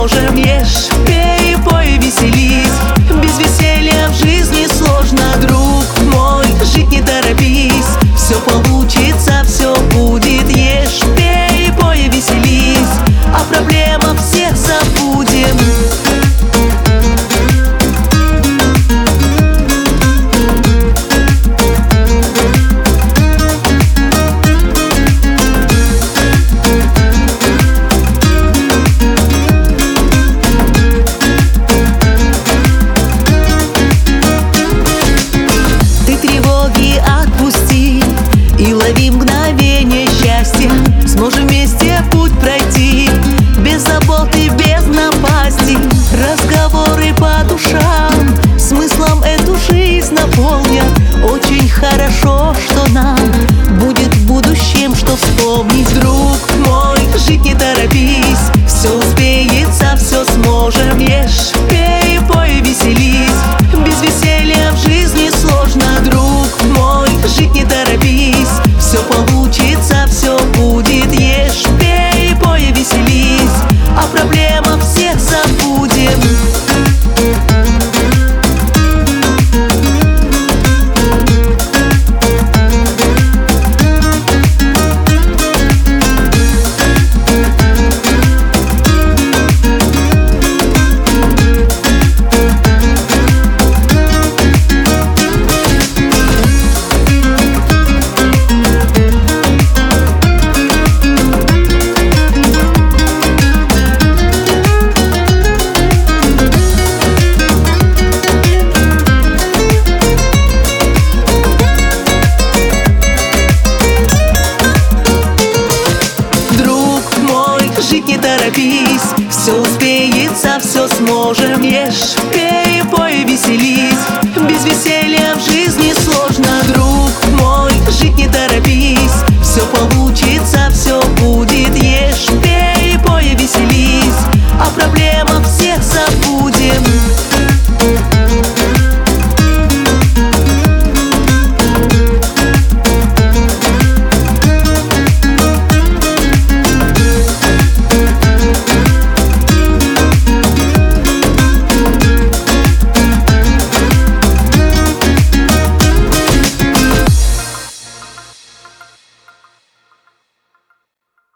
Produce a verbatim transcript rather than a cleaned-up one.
сможем. Ешь, пей, пой, веселись. Без веселья в жизни сложно, друг мой, жить не торопись. Все получится, все будет. Ешь, пей, пой, веселись. О проблемах всех забудем. И лови мгновение счастья. Сможем вместе путь пройти, без забот и без напасти. Разговоры по душам смыслом эту жизнь наполнят. Очень хорошо, что нам будет в будущем что вспомнить. Друг мой, жить не торопись. Все успеется, все сможем. Ешь, пей, пой, веселись. Без веселья в жизни сложно, друг мой, жить не торопись. Все получится, все будет. Ешь, пей, пой, веселись. О проблемах всех забудем. Жить не торопись, все успеется, все сможем. Ешь, пей, пой, веселись. Без веселья